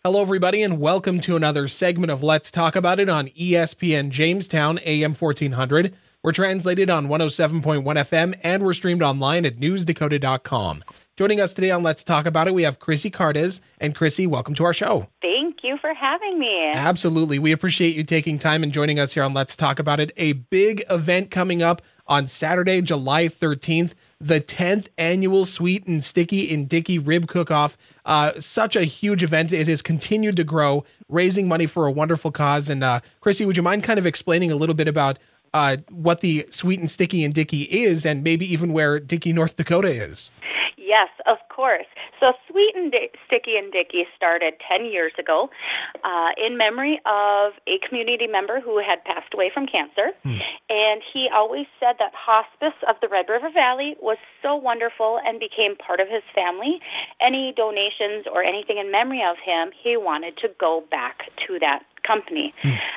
Hello, everybody, and welcome to another segment of Let's Talk About It on ESPN Jamestown, AM 1400. We're translated on 107.1 FM, and we're streamed online at newsdakota.com. Joining us today on Let's Talk About It, we have Chrissy Cartez. And Chrissy, welcome to our show. Thank you for having me. Absolutely. We appreciate you taking time and joining us here on Let's Talk About It. A big event coming up on Saturday, July 13th, the 10th annual Sweet and Sticky and Dicky Rib Cook-Off. Such a huge event. It has continued to grow, raising money for a wonderful cause. And Chrissy, would you mind kind of explaining a little bit about what the Sweet and Sticky and Dicky is, and maybe even where Dicky, North Dakota is? Yes, of course. So Sweet and Sticky and Dicky started 10 years ago in memory of a community member who had passed away from cancer. And he always said that hospice of the Red River Valley was so wonderful and became part of his family. Any donations or anything in memory of him, he wanted to go back to that company.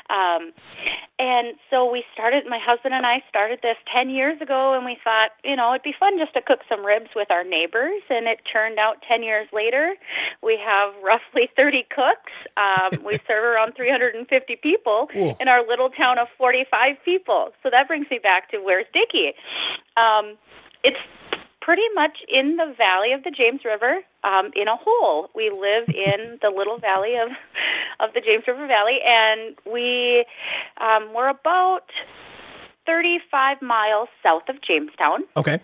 And so my husband and I started this 10 years ago, and we thought, it'd be fun just to cook some ribs with our neighbors. And it turned out 10 years later, we have roughly 30 cooks. We serve around 350 people in our little town of 45 people. So that brings me back to where's Dicky? It's pretty much in the valley of the James River, in a hole. We live in the little valley of the James River Valley, and we're about 35 miles south of Jamestown. Okay.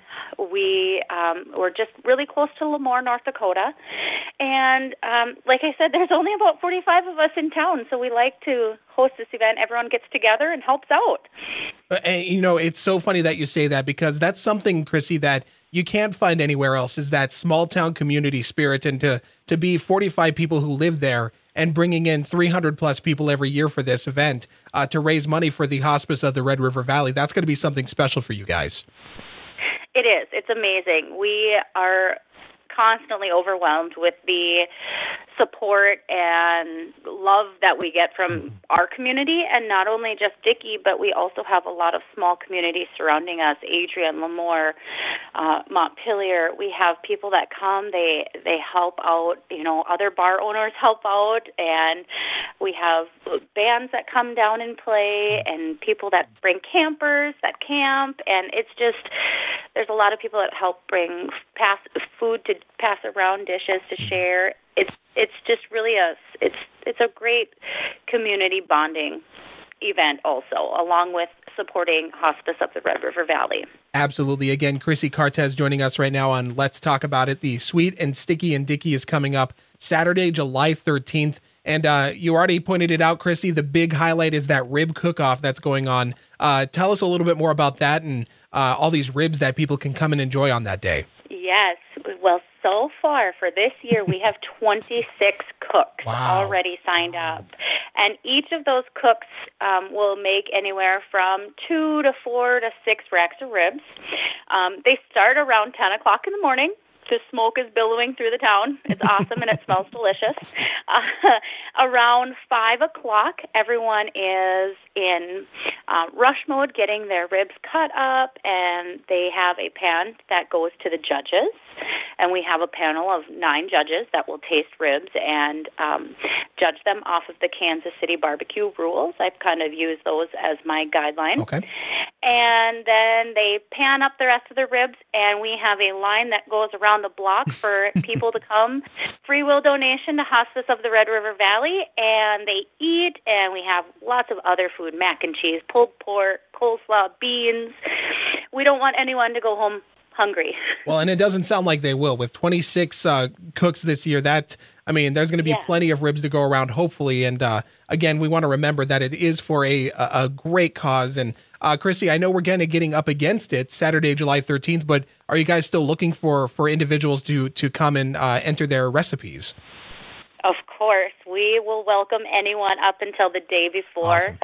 We're just really close to Lemoore, North Dakota. And like I said, there's only about 45 of us in town, so we like to host this event. Everyone gets together and helps out. And, it's so funny that you say that, because that's something, Chrissy, that you can't find anywhere else, is that small town community spirit, and to be 45 people who live there and bringing in 300 plus people every year for this event to raise money for the hospice of the Red River Valley. That's going to be something special for you guys. It is. It's amazing. We are constantly overwhelmed with the support and love that we get from our community, and not only just Dicky, but we also have a lot of small communities surrounding us, Adrian, Lemoore, Montpelier. We have people that come, they help out, other bar owners help out, and we have bands that come down and play, and people that bring campers that camp, and it's just, there's a lot of people that help pass food to pass around, dishes to share. It's just really it's a great community bonding event also, along with supporting hospice of the Red River Valley. Absolutely. Again, Chrissy Cartez joining us right now on Let's Talk About It. The Sweet and Sticky and Dicky is coming up Saturday, July 13th. And you already pointed it out, Chrissy, the big highlight is that rib cook-off that's going on. Tell us a little bit more about that and all these ribs that people can come and enjoy on that day. Yes. Well, so far for this year, we have 26 cooks already signed up. And each of those cooks will make anywhere from 2 to 4 to 6 racks of ribs. They start around 10 o'clock in the morning. The smoke is billowing through the town. It's awesome, and it smells delicious. Around 5 o'clock, everyone is in rush mode, getting their ribs cut up, and they have a pan that goes to the judges. And we have a panel of 9 judges that will taste ribs and judge them off of the Kansas City barbecue rules. I've kind of used those as my guideline. Okay. And then they pan up the rest of the ribs, and we have a line that goes around the block for people to come. Free will donation to Hospice of the Red River Valley, and they eat, and we have lots of other food, mac and cheese, pulled pork, coleslaw, beans. We don't want anyone to go home hungry. Well, and it doesn't sound like they will. With 26 cooks this year, there's going to be plenty of ribs to go around, hopefully. And again, we want to remember that it is for a great cause. And Chrissy, I know we're getting up against it Saturday, July 13th, but are you guys still looking for individuals to come and enter their recipes? Of course. We will welcome anyone up until the day before. Awesome.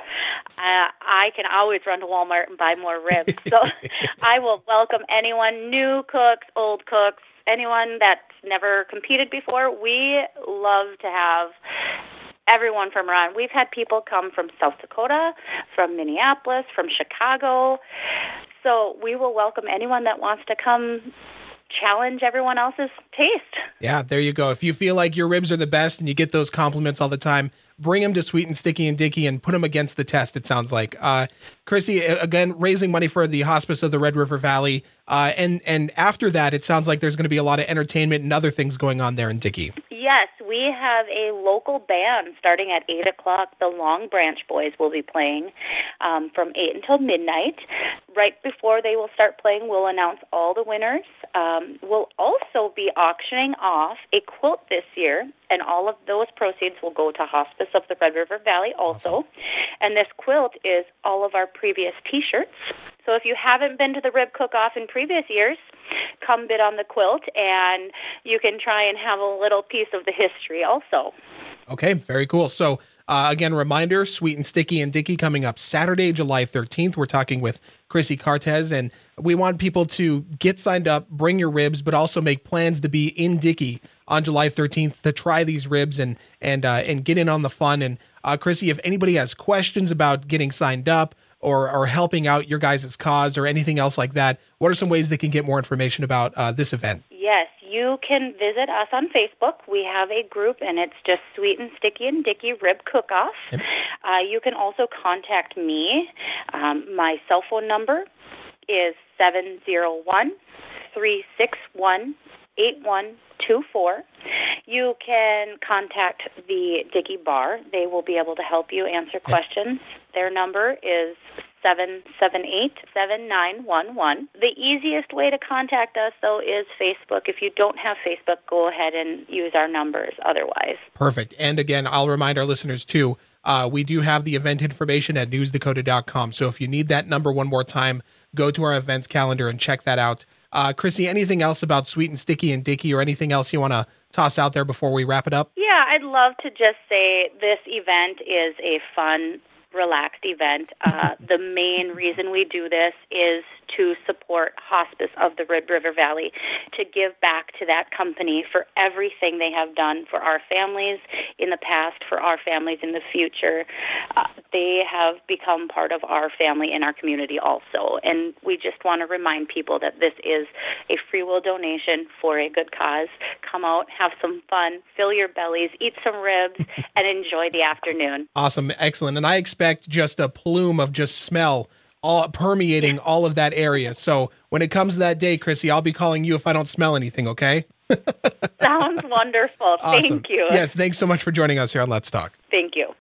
I can always run to Walmart and buy more ribs. So I will welcome anyone, new cooks, old cooks, anyone that's never competed before. We love to have everyone from around. We've had people come from South Dakota, from Minneapolis, from Chicago. So we will welcome anyone that wants to come challenge everyone else's taste. Yeah, there you go. If you feel like your ribs are the best and you get those compliments all the time, bring them to Sweet and Sticky and Dicky and put them against the test, it sounds like. Chrissy, again, raising money for the Hospice of the Red River Valley. And after that, it sounds like there's going to be a lot of entertainment and other things going on there in Dicky. Yes, we have a local band starting at 8 o'clock. The Long Branch Boys will be playing from 8 until midnight. Right before they will start playing, we'll announce all the winners. We'll also be auctioning off a quilt this year, and all of those proceeds will go to Hospice of the Red River Valley also. Awesome. And this quilt is all of our previous T-shirts. So if you haven't been to the Rib Cook-Off in previous years, come bid on the quilt, and you can try and have a little piece of the history also. Okay, very cool. So again, reminder, Sweet and Sticky and Dicky coming up Saturday, July 13th. We're talking with Chrissy Cartez, and we want people to get signed up, bring your ribs, but also make plans to be in Dicky on July 13th to try these ribs and get in on the fun. And Chrissy, if anybody has questions about getting signed up or helping out your guys' cause or anything else like that, what are some ways they can get more information about this event? Yes, you can visit us on Facebook. We have a group, and it's just Sweet and Sticky and Dicky Rib Cook-Off. Yep. You can also contact me. My cell phone number is 701-361-8124. You can contact the Dicky Bar. They will be able to help you answer questions. Their number is 778-7911. The easiest way to contact us, though, is Facebook. If you don't have Facebook, go ahead and use our numbers otherwise. Perfect. And again, I'll remind our listeners, too, we do have the event information at newsdakota.com. So if you need that number one more time, go to our events calendar and check that out. Chrissy, anything else about Sweet and Sticky and Dicky or anything else you want to toss out there before we wrap it up? Yeah, I'd love to just say this event is a fun, relaxed event. The main reason we do this is to support Hospice of the Red River Valley, to give back to that company for everything they have done for our families in the past, for our families in the future. They have become part of our family and our community also. And we just want to remind people that this is a free will donation for a good cause. Come out, have some fun, fill your bellies, eat some ribs, and enjoy the afternoon. Awesome. Excellent. And I expect just a plume of just smell all permeating all of that area. So when it comes to that day, Chrissy, I'll be calling you if I don't smell anything, okay? Sounds wonderful. Awesome. Thank you. Yes, thanks so much for joining us here on Let's Talk. Thank you.